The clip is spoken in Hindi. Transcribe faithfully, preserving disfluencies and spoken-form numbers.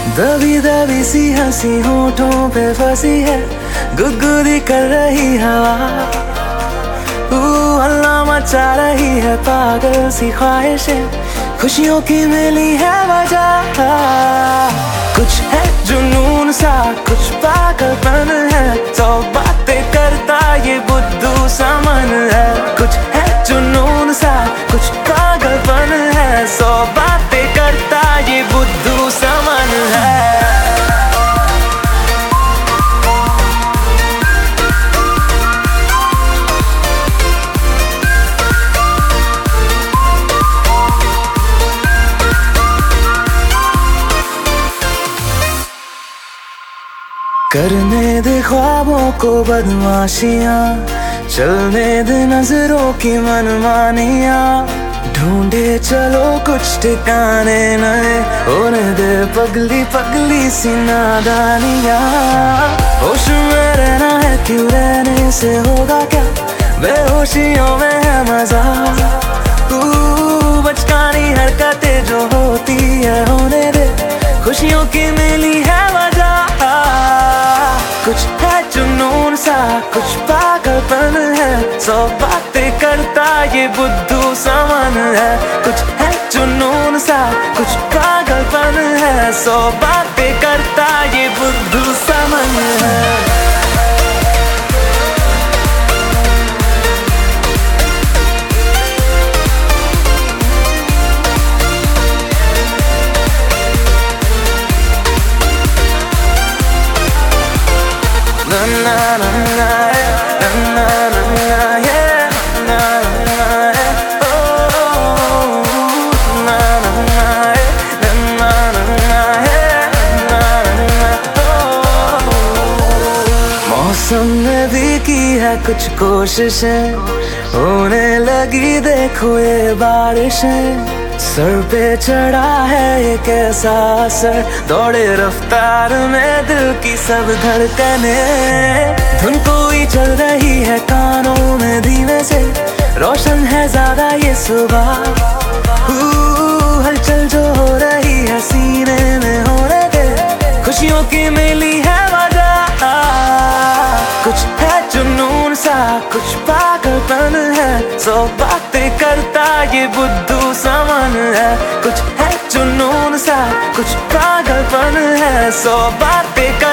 दबी दबी सी हंसी होठों पे फंसी है, गुदगुदी कर रही हवा। तू हल्ला मचा रही है, पागल सी ख्वाहिशें, खुशियों की मिली है वजह। कुछ है जुनून सा, कुछ पागलपन है, सौ बातें करता ये बुद्धू सा मन है। कुछ है जुनून सा, कुछ पागलपन है, सौ बातें करता ये बुद्धू सा मन है। करने दे ख्वाबों को बदमाशियां, चलने दे नजरों की मनमानियां, ढूंढे चलो कुछ ठिकाने नए, होने दे पगली पगली सी नादानियां। होश में रहना है, क्यों रहने से होगा क्या, बेहोशियों में है मजा। तू बचकानी हरकतें जो होती है होने दे, खुशियों की मिली है वजह। कुछ है जुनून सा, कुछ पागलपन है, सौ बातें करता ये बुद्धू सा मन है। कुछ है जुनून सा, कुछ पागलपन है, सौ बातें करता ये बुद्धू सा मन है। Na na na na na na na na yeah na na na oh na na na na na na yeah na na oh। मौसम ने भी की है कुछ कोशिशें, होने लगी देखो ये बारिशें। सर पे चढ़ा है एक ऐसा असर, दौड़े रफ्तार में दिल की सब धड़कने। धुन कोई चल रही है कानों में धीमे से, रोशन है ज्यादा ये सुबह। हलचल जो हो रही है सीने में होने दे, खुशियों की मिली है वजह। कुछ है जुनून सा, कुछ पागलपन है, सौ बातें करता ये बुद्धू सा मन है। कुछ है जुनून सा, कुछ पागलपन है, सौ बातें